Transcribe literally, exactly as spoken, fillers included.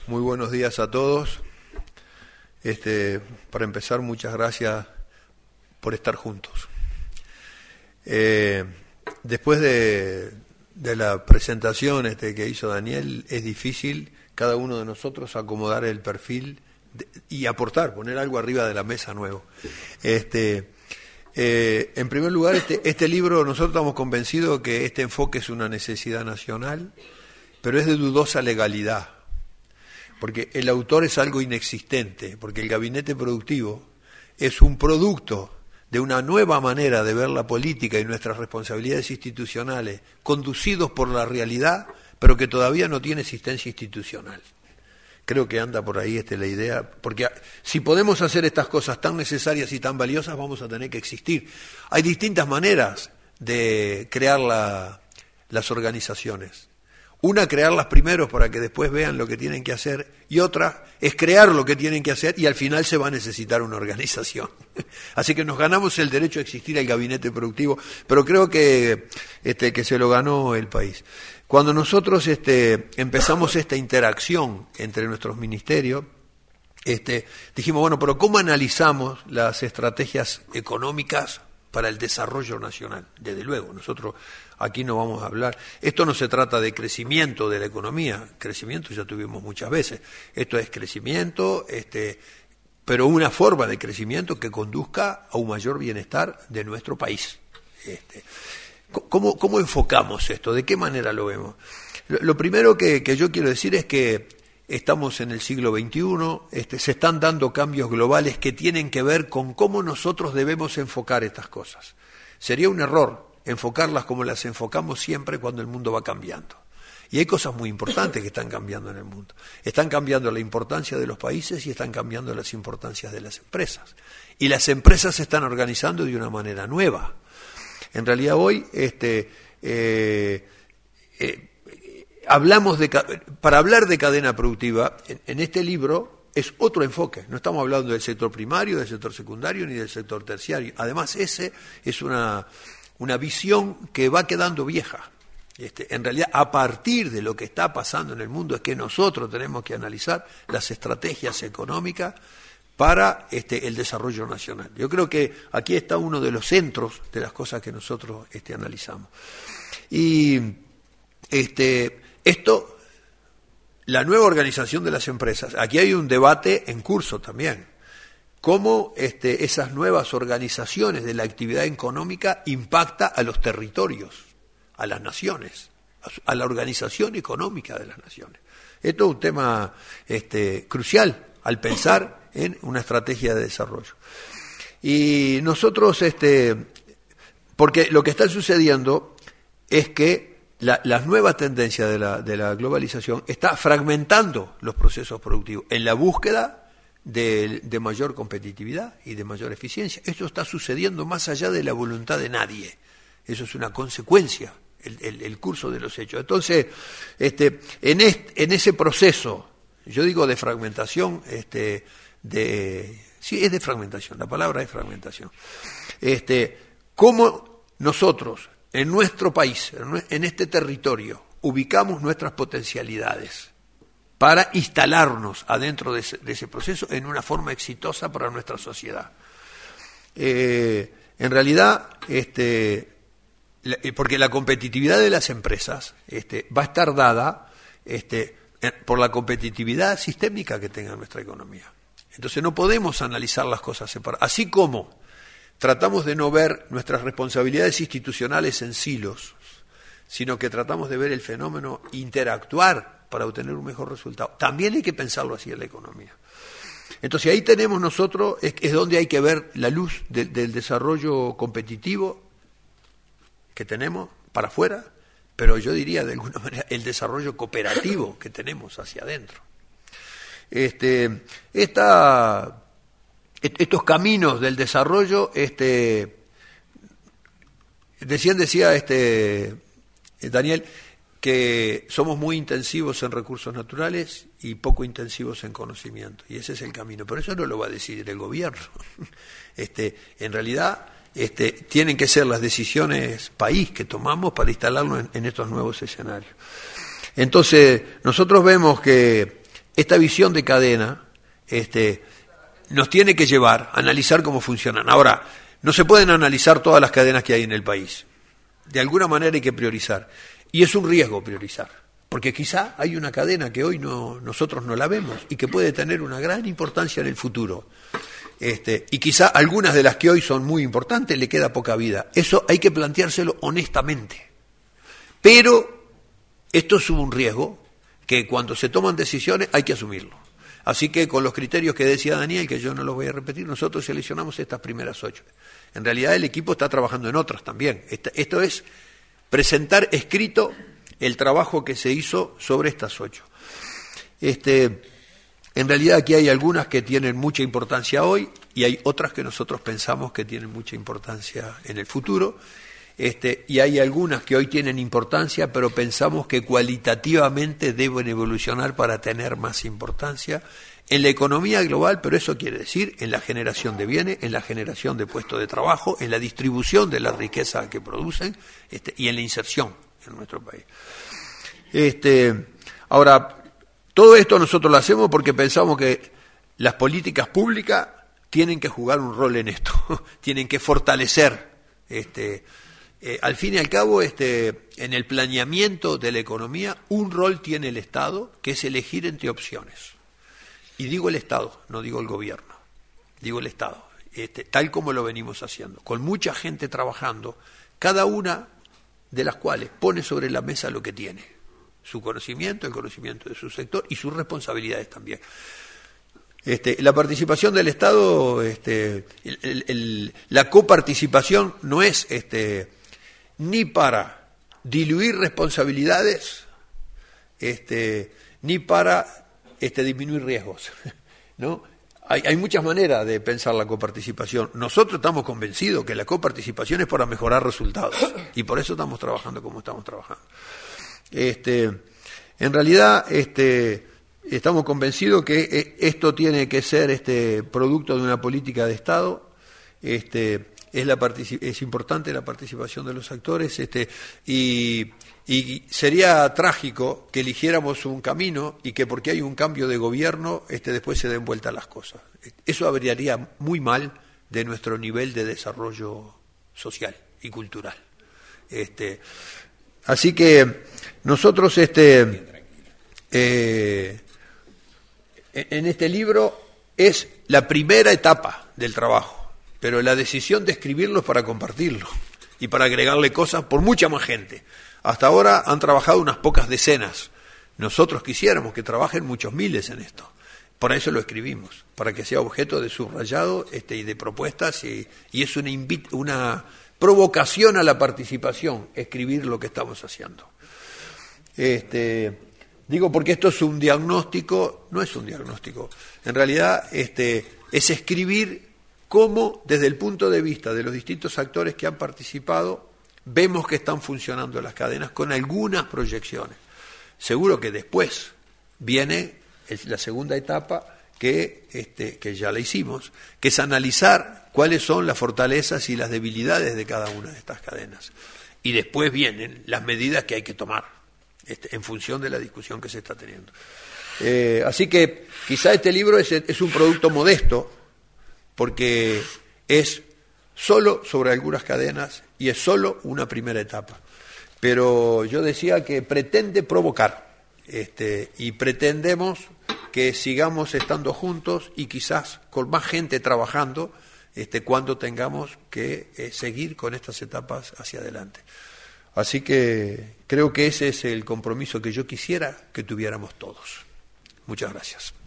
Muy buenos días a todos. Este, para empezar, muchas gracias por estar juntos. Eh, después de, de la presentación este, que hizo Daniel, es difícil cada uno de nosotros acomodar el perfil de, y aportar, poner algo arriba de la mesa nuevo. Este, eh, en primer lugar, este, este libro, nosotros estamos convencidos que este enfoque es una necesidad nacional, pero es de dudosa legalidad, porque el autor es algo inexistente, porque el gabinete productivo es un producto de una nueva manera de ver la política y nuestras responsabilidades institucionales, conducidos por la realidad, pero que todavía no tiene existencia institucional. Creo que anda por ahí este, la idea, porque si podemos hacer estas cosas tan necesarias y tan valiosas, vamos a tener que existir. Hay distintas maneras de crear la, las organizaciones. Una, crearlas primero para que después vean lo que tienen que hacer, y otra es crear lo que tienen que hacer y al final se va a necesitar una organización. Así que nos ganamos el derecho a existir el gabinete productivo, pero creo que, este, que se lo ganó el país. Cuando nosotros este, empezamos esta interacción entre nuestros ministerios, este, dijimos, bueno, pero ¿cómo analizamos las estrategias económicas para el desarrollo nacional? Desde luego, nosotros aquí no vamos a hablar, esto no se trata de crecimiento de la economía, crecimiento ya tuvimos muchas veces, esto es crecimiento, este, pero una forma de crecimiento que conduzca a un mayor bienestar de nuestro país. Este, ¿cómo, ¿Cómo enfocamos esto? ¿De qué manera lo vemos? Lo, lo primero que, que yo quiero decir es que estamos en el siglo veintiuno, este, se están dando cambios globales que tienen que ver con cómo nosotros debemos enfocar estas cosas. Sería un error enfocarlas como las enfocamos siempre cuando el mundo va cambiando. Y hay cosas muy importantes que están cambiando en el mundo. Están cambiando la importancia de los países y están cambiando las importancias de las empresas. Y las empresas se están organizando de una manera nueva. En realidad hoy, este, eh, eh, hablamos de, para hablar de cadena productiva, en, en este libro es otro enfoque. No estamos hablando del sector primario, del sector secundario, ni del sector terciario. Además, ese es una... una visión que va quedando vieja. Este, en realidad, a partir de lo que está pasando en el mundo es que nosotros tenemos que analizar las estrategias económicas para este, el desarrollo nacional. Yo creo que aquí está uno de los centros de las cosas que nosotros este, analizamos. Y este, esto, la nueva organización de las empresas, aquí hay un debate en curso también. Cómo este, esas nuevas organizaciones de la actividad económica impacta a los territorios, a las naciones, a la organización económica de las naciones. Esto es un tema este, crucial al pensar en una estrategia de desarrollo. Y nosotros, este, porque lo que está sucediendo es que la, la nueva tendencia de la, de la globalización está fragmentando los procesos productivos en la búsqueda De, de mayor competitividad y de mayor eficiencia. Esto está sucediendo más allá de la voluntad de nadie. Eso es una consecuencia, el, el, el curso de los hechos. Entonces, este, en, este, en ese proceso, yo digo de fragmentación, este, de, sí, es de fragmentación, la palabra es fragmentación. Este, ¿cómo nosotros, en nuestro país, en este territorio, ubicamos nuestras potencialidades para instalarnos adentro de ese, de ese proceso en una forma exitosa para nuestra sociedad? Eh, en realidad, este, la, porque la competitividad de las empresas este, va a estar dada este, por la competitividad sistémica que tenga nuestra economía. Entonces no podemos analizar las cosas separadas. Así como tratamos de no ver nuestras responsabilidades institucionales en silos, sino que tratamos de ver el fenómeno, interactuar para obtener un mejor resultado. También hay que pensarlo así en la economía. Entonces ahí tenemos nosotros, es, es donde hay que ver la luz de, del desarrollo competitivo que tenemos para afuera, pero yo diría de alguna manera el desarrollo cooperativo que tenemos hacia adentro. Este, esta, estos caminos del desarrollo, este, decían, decía este, Daniel, que somos muy intensivos en recursos naturales y poco intensivos en conocimiento, y ese es el camino, pero eso no lo va a decidir el gobierno. Este, en realidad este, tienen que ser las decisiones país que tomamos para instalarnos en, en estos nuevos escenarios. Entonces nosotros vemos que, esta visión de cadena este, nos tiene que llevar a analizar cómo funcionan. Ahora, no se pueden analizar todas las cadenas que hay en el país. De alguna manera hay que priorizar. Y es un riesgo priorizar, porque quizá hay una cadena que hoy no, nosotros no la vemos y que puede tener una gran importancia en el futuro. Este, y quizá algunas de las que hoy son muy importantes le queda poca vida. Eso hay que planteárselo honestamente. Pero esto es un riesgo que cuando se toman decisiones hay que asumirlo. Así que con los criterios que decía Daniel, que yo no los voy a repetir, nosotros seleccionamos estas primeras ocho. En realidad el equipo está trabajando en otras también. Esto es presentar escrito el trabajo que se hizo sobre estas ocho. Este, en realidad aquí hay algunas que tienen mucha importancia hoy y hay otras que nosotros pensamos que tienen mucha importancia en el futuro. Este, y hay algunas que hoy tienen importancia, pero pensamos que cualitativamente deben evolucionar para tener más importancia en la economía global, pero eso quiere decir en la generación de bienes, en la generación de puestos de trabajo, en la distribución de la riqueza que producen este, y en la inserción en nuestro país. Este, ahora, todo esto nosotros lo hacemos porque pensamos que las políticas públicas tienen que jugar un rol en esto, tienen que fortalecer este, Eh, al fin y al cabo, este, en el planeamiento de la economía, un rol tiene el Estado, que es elegir entre opciones. Y digo el Estado, no digo el gobierno, digo el Estado, este, tal como lo venimos haciendo, con mucha gente trabajando, cada una de las cuales pone sobre la mesa lo que tiene, su conocimiento, el conocimiento de su sector y sus responsabilidades también. Este, la participación del Estado, este, el, el, el, la coparticipación no es... Este, ni para diluir responsabilidades, este, ni para este, disminuir riesgos, ¿no? Hay, hay muchas maneras de pensar la coparticipación. Nosotros estamos convencidos que la coparticipación es para mejorar resultados y por eso estamos trabajando como estamos trabajando. Este, en realidad, este, estamos convencidos que esto tiene que ser este, producto de una política de Estado. Este, Es, la es importante la participación de los actores este, y, y sería trágico que eligiéramos un camino y que porque hay un cambio de gobierno este, después se den vuelta las cosas. Eso hablaría muy mal de nuestro nivel de desarrollo social y cultural. Este, así que nosotros este, eh, en este libro es la primera etapa del trabajo, pero la decisión de escribirlo es para compartirlo y para agregarle cosas por mucha más gente. Hasta ahora han trabajado unas pocas decenas. Nosotros quisiéramos que trabajen muchos miles en esto. Por eso lo escribimos, para que sea objeto de subrayado este, y de propuestas, y, y es una, invit- una provocación a la participación, escribir lo que estamos haciendo. Este, digo porque esto es un diagnóstico, no es un diagnóstico, en realidad este, es escribir cómo, desde el punto de vista de los distintos actores que han participado, vemos que están funcionando las cadenas con algunas proyecciones. Seguro que después viene la segunda etapa, que, este, que ya la hicimos, que es analizar cuáles son las fortalezas y las debilidades de cada una de estas cadenas. Y después vienen las medidas que hay que tomar, este, en función de la discusión que se está teniendo. Eh, así que quizá este libro es, es un producto modesto, porque es solo sobre algunas cadenas y es solo una primera etapa. Pero yo decía que pretende provocar, este, y pretendemos que sigamos estando juntos y quizás con más gente trabajando este, cuando tengamos que eh, seguir con estas etapas hacia adelante. Así que creo que ese es el compromiso que yo quisiera que tuviéramos todos. Muchas gracias.